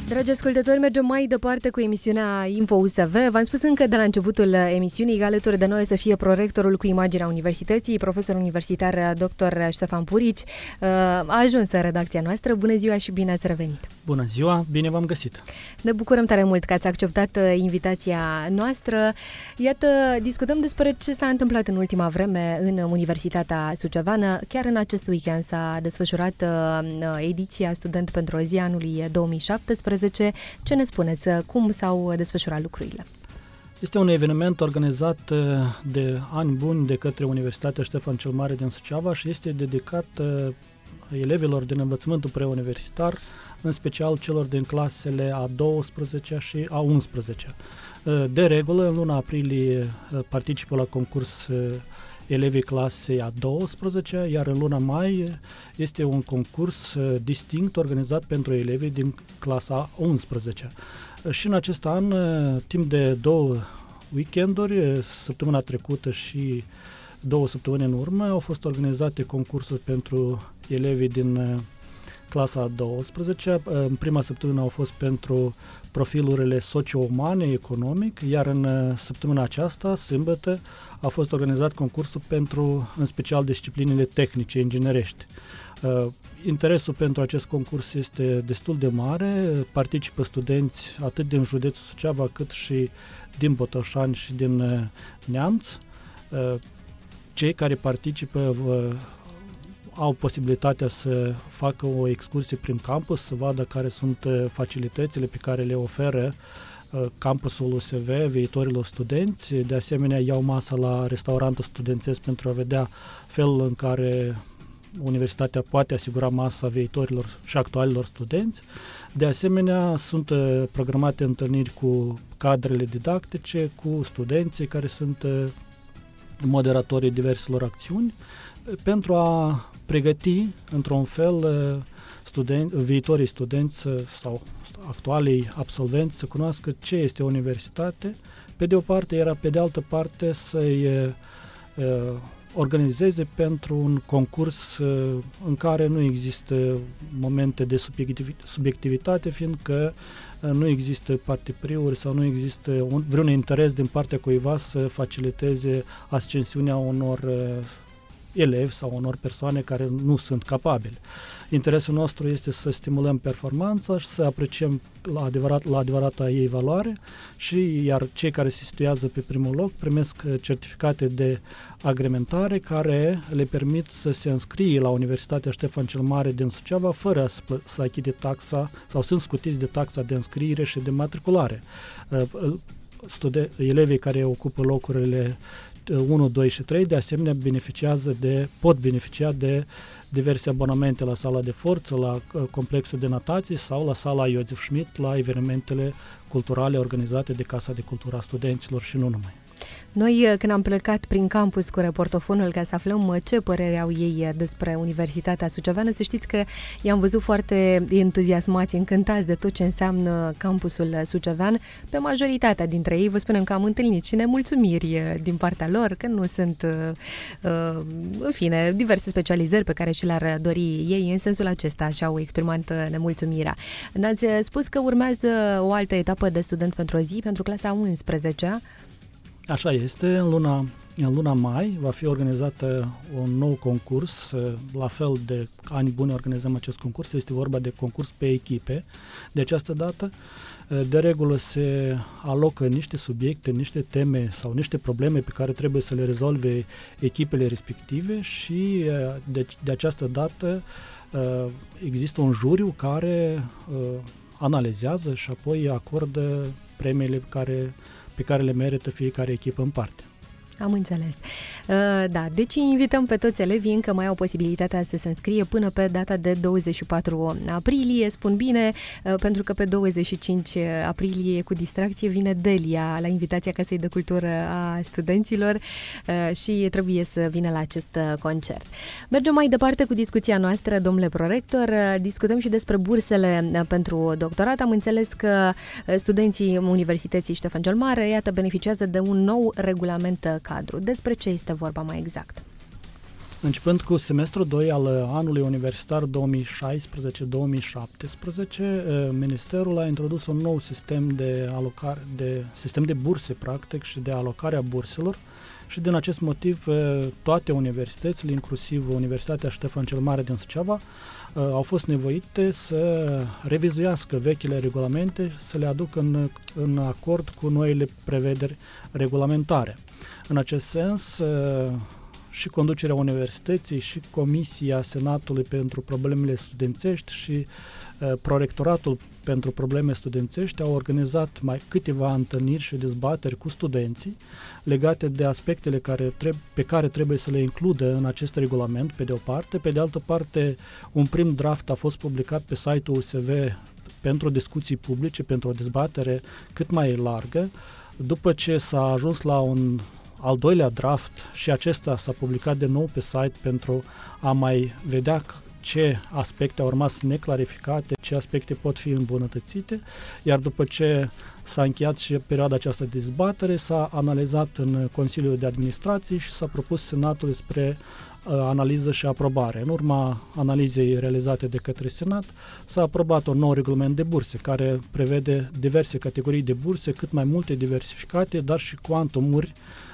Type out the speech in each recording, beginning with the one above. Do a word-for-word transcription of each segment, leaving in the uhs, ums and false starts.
Dragi ascultători, mergem mai departe cu emisiunea Info U S V. V-am spus încă de la începutul emisiunii că alături de noi să fie prorectorul cu imaginea universității, profesor universitar doctor Ștefan Purici. A ajuns în redacția noastră. Bună ziua și bine ați revenit! Bună ziua, bine v-am găsit! Ne bucurăm tare mult că ați acceptat invitația noastră. Iată, discutăm despre ce s-a întâmplat în ultima vreme în Universitatea Suceveană. Chiar în acest weekend s-a desfășurat ediția Student pentru o zi anului două mii șaptesprezece. Ce ne spuneți? Cum s-au desfășurat lucrurile? Este un eveniment organizat de ani buni de către Universitatea Ștefan cel Mare din Suceava și este dedicat elevilor din învățământul preuniversitar, în special celor din clasele a douăsprezecea și a unsprezecea. De regulă, în luna aprilie participă la concurs elevii clasei a douăsprezecea, iar în luna mai este un concurs distinct organizat pentru elevii din clasa a unsprezecea. Și în acest an, timp de două weekenduri, săptămâna trecută și două săptămâni în urmă, au fost organizate concursuri pentru elevii din clasa a douăsprezecea. În prima săptămână au fost pentru profilurile socio-umane, economic, iar în săptămâna aceasta, sâmbătă, a fost organizat concursul pentru, în special, disciplinele tehnice, inginerești. Uh, interesul pentru acest concurs este destul de mare, participă studenți atât din județul Suceava cât și din Botoșani și din uh, Neamț. Uh, cei care participă uh, au posibilitatea să facă o excursie prin campus, să vadă care sunt facilitățile pe care le oferă campusul U S V viitorilor studenți. De asemenea, iau masa la restaurantul studențesc pentru a vedea felul în care universitatea poate asigura masa viitorilor și actualilor studenți. De asemenea, sunt programate întâlniri cu cadrele didactice, cu studenții care sunt moderatorii diverselor acțiuni, pentru a pregăti, într-un fel, studen- viitorii studenți sau actualii absolvenți să cunoască ce este o universitate, pe de o parte, iar pe de altă parte să-i uh, organizeze pentru un concurs uh, în care nu există momente de subiectiv- subiectivitate, fiindcă uh, nu există partipriuri sau nu există un, vreun interes din partea cuiva să faciliteze ascensiunea unor uh, elevi sau unor persoane care nu sunt capabili. Interesul nostru este să stimulăm performanța și să apreciem la, adevărat, la adevărata ei valoare și iar cei care se situează pe primul loc primesc certificate de agrementare care le permit să se înscrie la Universitatea Ștefan cel Mare din Suceava fără să, să achite taxa sau sunt scutiți de taxa de înscriere și de matriculare. Studen- elevii care ocupă locurile unu, doi și trei, de asemenea, beneficiază de, pot beneficia de diverse abonamente la sala de forță, la complexul de natație sau la sala Iosif Schmidt, la evenimentele culturale organizate de Casa de Cultură a Studenților și nu numai. Noi, când am plecat prin campus cu reportofonul ca să aflăm ce părere au ei despre Universitatea Suceveană, să știți că i-am văzut foarte entuziasmați, încântați de tot ce înseamnă campusul sucevean. Pe majoritatea dintre ei, vă spunem că am întâlnit și nemulțumiri din partea lor, că nu sunt, în fine, diverse specializări pe care și le-ar dori ei, în sensul acesta și-au exprimat nemulțumirea. Ne-ați spus că urmează o altă etapă de student pentru o zi, pentru clasa a unsprezecea. Așa este, în luna, în luna mai va fi organizată un nou concurs, la fel de ani buni organizăm acest concurs, este vorba de concurs pe echipe. De această dată, de regulă se alocă niște subiecte, niște teme sau niște probleme pe care trebuie să le rezolve echipele respective și de, de această dată există un juriu care analizează și apoi acordă premiile care pe care le merită fiecare echipă în parte. Am înțeles. Da, deci invităm pe toți elevii, încă mai au posibilitatea să se înscrie până pe data de douăzeci și patru aprilie, spun bine, pentru că pe douăzeci și cinci aprilie cu distracție vine Delia la invitația Casei de Cultură a studenților și trebuie să vină la acest concert. Mergem mai departe cu discuția noastră, domnule prorector, discutăm și despre bursele pentru doctorat. Am înțeles că studenții Universității Ștefan cel Mare, iată, beneficiază de un nou regulament cadru. Despre ce este vorba mai exact? Începând cu semestrul doi al anului universitar două mii șaisprezece două mii șaptesprezece, Ministerul a introdus un nou sistem de alocare, de sistem de burse, practic, și de alocare a burselor, și din acest motiv toate universitățile, inclusiv Universitatea Ștefan cel Mare din Suceava, au fost nevoite să revizuiască vechile regulamente, să le aducă în, în acord cu noile prevederi regulamentare. În acest sens, și conducerea universității, și Comisia Senatului pentru problemele studențești și uh, Prorectoratul pentru probleme studențești au organizat mai câteva întâlniri și dezbateri cu studenții legate de aspectele care treb- pe care trebuie să le includă în acest regulament, pe de o parte. Pe de altă parte, un prim draft a fost publicat pe site-ul U S V pentru discuții publice, pentru o dezbatere cât mai largă. După ce s-a ajuns la un al doilea draft și acesta s-a publicat de nou pe site pentru a mai vedea ce aspecte au rămas neclarificate, ce aspecte pot fi îmbunătățite, iar după ce s-a încheiat și perioada aceasta de dezbatere, s-a analizat în Consiliul de Administrație și s-a propus Senatului spre uh, analiză și aprobare. În urma analizei realizate de către Senat, s-a aprobat un nou regulament de burse care prevede diverse categorii de burse, cât mai multe diversificate, dar și cuantumuri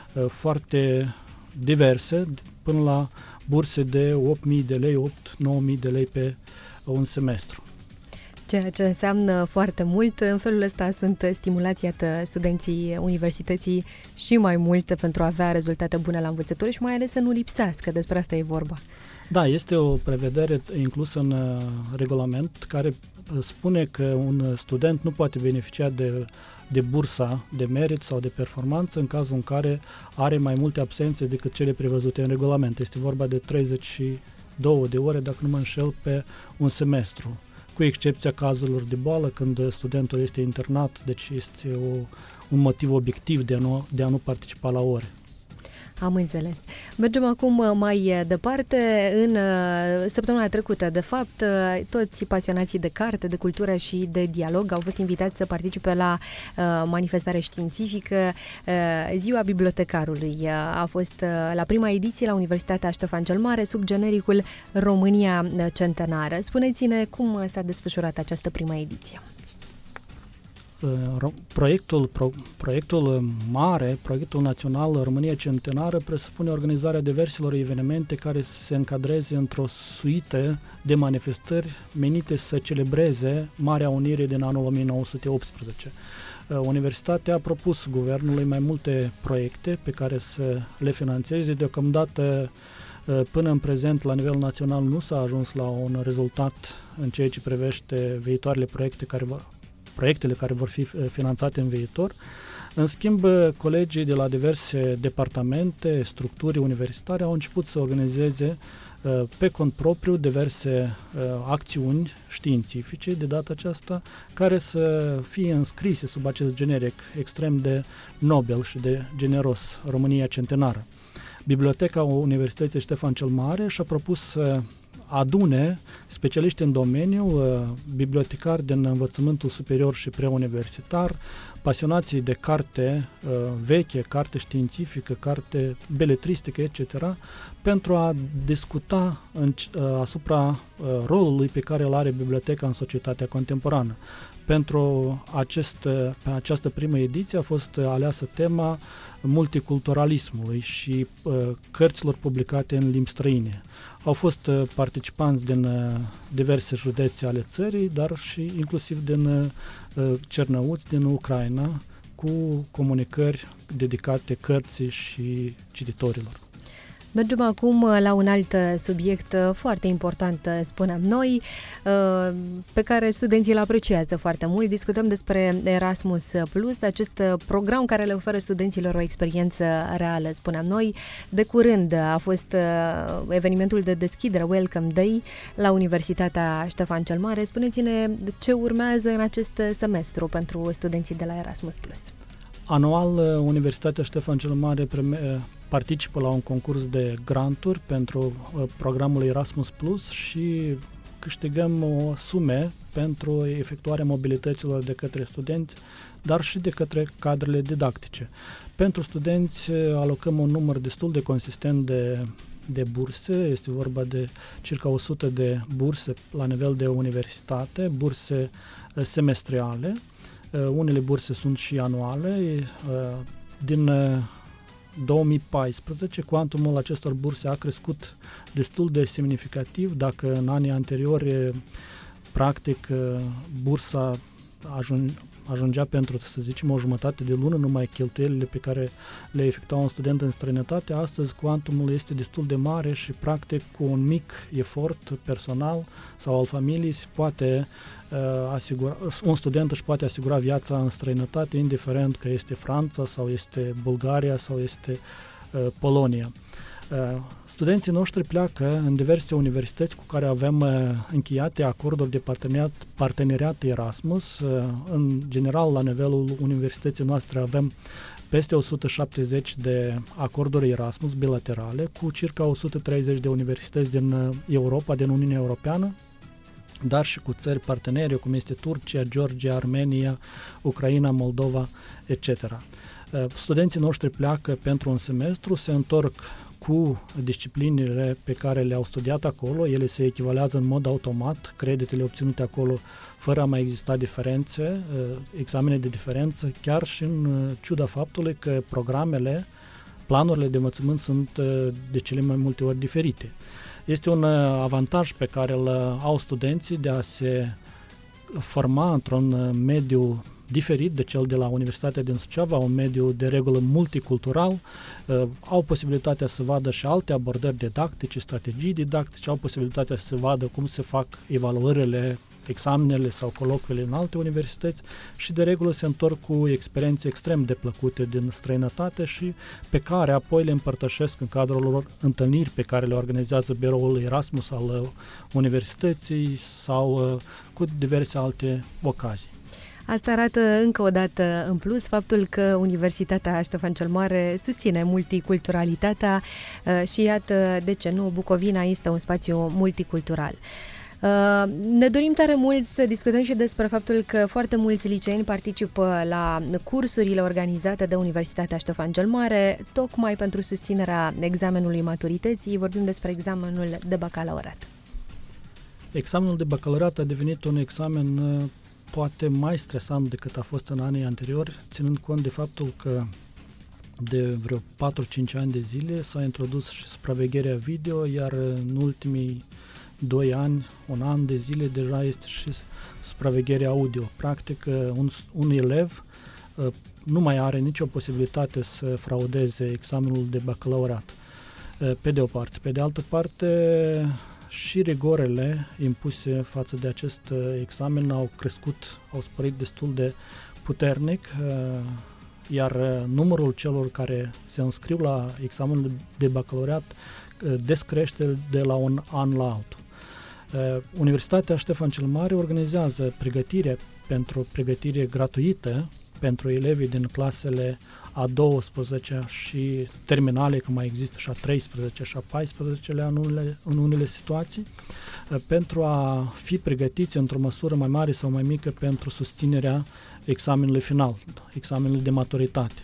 foarte diverse, până la burse de opt mii de lei, opt nouă mii de lei pe un semestru. Ceea ce înseamnă foarte mult. În felul ăsta sunt stimulați, iată, studenții universității și mai multe pentru a avea rezultate bune la învățătură și mai ales să nu lipsească. Despre asta e vorba. Da, este o prevedere inclusă în uh, regulament care spune că un student nu poate beneficia de de bursa de merit sau de performanță în cazul în care are mai multe absențe decât cele prevăzute în regulament. Este vorba de treizeci și două de ore, dacă nu mă înșel, pe un semestru, cu excepția cazurilor de boală, când studentul este internat, deci este o, un motiv obiectiv de a nu, de a nu participa la ore. Am înțeles. Mergem acum mai departe. În săptămâna trecută, de fapt, toți pasionații de carte, de cultură și de dialog au fost invitați să participe la uh, manifestare științifică. Uh, Ziua Bibliotecarului uh, a fost uh, la prima ediție la Universitatea Ștefan cel Mare, sub genericul România Centenară. Spuneți-ne cum s-a desfășurat această prima ediție. Proiectul, pro, proiectul mare, proiectul național România Centenară presupune organizarea diverselor evenimente care se încadreze într-o suită de manifestări menite să celebreze Marea Unire din anul o mie nouă sute optsprezece. Universitatea a propus guvernului mai multe proiecte pe care să le finanțeze. Deocamdată, până în prezent, la nivel național nu s-a ajuns la un rezultat în ceea ce privește viitoarele proiecte care vor proiectele care vor fi finanțate în viitor. În schimb, colegii de la diverse departamente, structuri universitare au început să organizeze pe cont propriu diverse acțiuni științifice de data aceasta, care să fie înscrise sub acest generic extrem de nobil și de generos, România Centenară. Biblioteca Universității Ștefan cel Mare și-a propus să adune specialiști în domeniu, bibliotecari din învățământul superior și preuniversitar, pasionații de carte veche, carte științifică, carte beletristică, et cetera, pentru a discuta în, asupra rolului pe care îl are biblioteca în societatea contemporană. Pentru acest, pe această primă ediție a fost aleasă tema multiculturalismului și uh, cărților publicate în limbi străine. Au fost uh, participanți din uh, diverse județe ale țării, dar și inclusiv din uh, Cernăuți, din Ucraina, cu comunicări dedicate cărții și cititorilor. Mergem acum la un alt subiect foarte important, spuneam noi, pe care studenții îl apreciază foarte mult. Discutăm despre Erasmus Plus, acest program care le oferă studenților o experiență reală, spuneam noi. De curând a fost evenimentul de deschidere, Welcome Day, la Universitatea Ștefan cel Mare. Spuneți-ne ce urmează în acest semestru pentru studenții de la Erasmus Plus. Anual, Universitatea Ștefan cel Mare participă la un concurs de granturi pentru programul Erasmus Plus și câștigăm o sume pentru efectuarea mobilităților de către studenți, dar și de către cadrele didactice. Pentru studenți alocăm un număr destul de consistent de de burse, este vorba de circa o sută de burse la nivel de universitate, burse uh, semestriale, uh, unele burse sunt și anuale. Uh, din uh, două mii paisprezece, cuantumul acestor burse a crescut destul de semnificativ. Dacă în anii anteriori, practic, bursa ajung, ajungea pentru, să zicem, o jumătate de lună numai cheltuielile pe care le efectua un student în străinătate, astăzi cuantumul este destul de mare și, practic, cu un mic efort personal sau al familiei se poate uh, asigura, un student își poate asigura viața în străinătate, indiferent că este Franța sau este Bulgaria sau este uh, Polonia. Uh, studenții noștri pleacă în diverse universități cu care avem uh, încheiate acorduri de parteneriat, parteneriat Erasmus. Uh, în general, la nivelul universității noastre avem peste o sută șaptezeci de acorduri Erasmus bilaterale cu circa o sută treizeci de universități din uh, Europa, din Uniunea Europeană, dar și cu țări partenere, cum este Turcia, Georgia, Armenia, Ucraina, Moldova, et cetera. Uh, studenții noștri pleacă pentru un semestru, se întorc cu disciplinele pe care le-au studiat acolo, ele se echivalează în mod automat, creditele obținute acolo fără a mai exista diferențe, examene de diferență, chiar și în ciuda faptului că programele, planurile de învățământ sunt de cele mai multe ori diferite. Este un avantaj pe care îl au studenții de a se forma într-un mediu diferit de cel de la Universitatea din Suceava, un mediu de regulă multicultural, uh, au posibilitatea să vadă și alte abordări didactice, strategii didactice, au posibilitatea să vadă cum se fac evaluările, examenele sau colocviile în alte universități și de regulă se întorc cu experiențe extrem de plăcute din străinătate și pe care apoi le împărtășesc în cadrul lor întâlniri pe care le organizează biroul Erasmus al universității sau uh, cu diverse alte ocazii. Asta arată încă o dată în plus faptul că Universitatea Ștefan cel Mare susține multiculturalitatea și iată de ce nu, Bucovina este un spațiu multicultural. Ne dorim tare mult să discutăm și despre faptul că foarte mulți liceeni participă la cursurile organizate de Universitatea Ștefan cel Mare, tocmai pentru susținerea examenului maturității. Vorbim despre examenul de bacalaureat. Examenul de bacalaureat a devenit un examen poate mai stresant decât a fost în anii anteriori, ținând cont de faptul că de vreo patru-cinci ani de zile s-a introdus și supravegherea video, iar în ultimii doi ani, un an de zile, deja este și supravegherea audio. Practic, un, un elev nu mai are nicio posibilitate să fraudeze examenul de bacalaureat, pe de o parte. Pe de altă parte, și rigorele impuse față de acest examen au crescut, au sporit destul de puternic, iar numărul celor care se înscriu la examenul de bacalaureat descrește de la un an la altul. Universitatea Ștefan cel Mare organizează pregătire pentru pregătire gratuită pentru elevii din clasele a douăsprezecea și terminale, că mai există și a treisprezecea și a paisprezecelea în unele, în unele situații, pentru a fi pregătiți într-o măsură mai mare sau mai mică pentru susținerea examenului final, examenului de maturitate.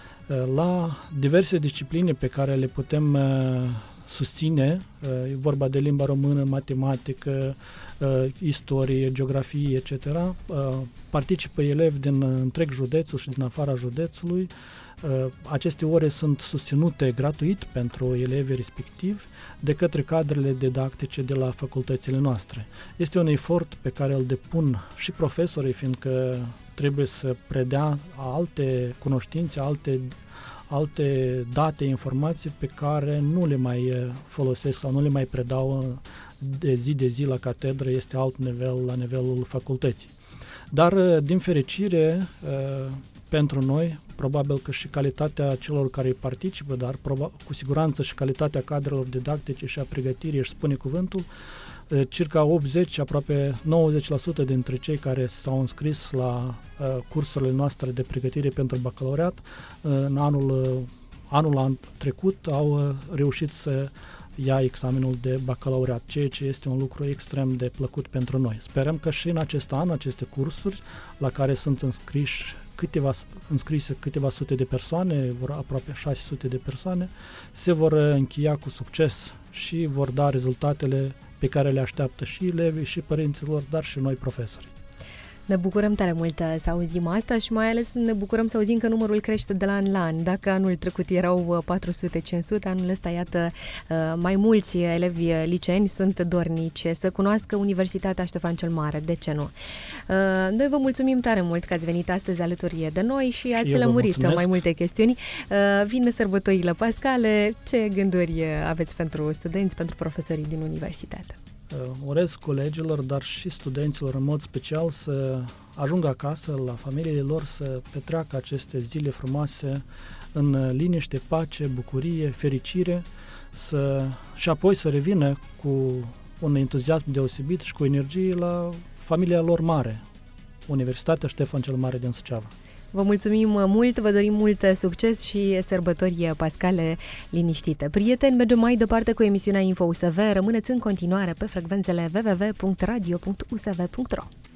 La diverse discipline pe care le putem susține, e vorba de limba română, matematică, istorie, geografie, et cetera, participă elevi din întreg județul și din afara județului. Aceste ore sunt susținute gratuit pentru elevii respectivi de către cadrele didactice de la facultățile noastre. Este un efort pe care îl depun și profesorii, fiindcă trebuie să predea alte cunoștințe, alte alte date, informații pe care nu le mai folosesc sau nu le mai predau de zi de zi la catedră, este alt nivel la nivelul facultății. Dar, din fericire, pentru noi, probabil că și calitatea celor care participă, dar probabil, cu siguranță și calitatea cadrelor didactice și a pregătirii, își spune cuvântul, circa optzeci, aproape nouăzeci la sută dintre cei care s-au înscris la uh, cursurile noastre de pregătire pentru bacalaureat uh, în anul, uh, anul an trecut au uh, reușit să ia examenul de bacalaureat, ceea ce este un lucru extrem de plăcut pentru noi. Sperăm că și în acest an aceste cursuri la care sunt înscriși câteva înscrise, câteva sute de persoane, vor aproape șase sute de persoane, se vor încheia cu succes și vor da rezultatele pe care le așteaptă și elevii, și părinților, dar și noi profesori. Ne bucurăm tare mult să auzim asta și mai ales ne bucurăm să auzim că numărul crește de la an la an. Dacă anul trecut erau patru sute cinci sute, anul ăsta, iată, mai mulți elevi liceeni sunt dornici să cunoască Universitatea Ștefan cel Mare. De ce nu? Noi vă mulțumim tare mult că ați venit astăzi alături de noi și ați lămurit mai multe chestiuni. Vin sărbătorile pascale. Ce gânduri aveți pentru studenți, pentru profesorii din universitate? Urez colegilor, dar și studenților în mod special să ajungă acasă la familiile lor, să petreacă aceste zile frumoase în liniște, pace, bucurie, fericire, să, și apoi să revină cu un entuziasm deosebit și cu energie la familia lor mare, Universitatea Ștefan cel Mare din Suceava. Vă mulțumim mult, vă dorim mult succes și sărbători pascale liniștite. Prieteni, mergem mai departe cu emisiunea Info U S V. Rămâneți în continuare pe frecvențele w w w punct radio punct u s v punct r o.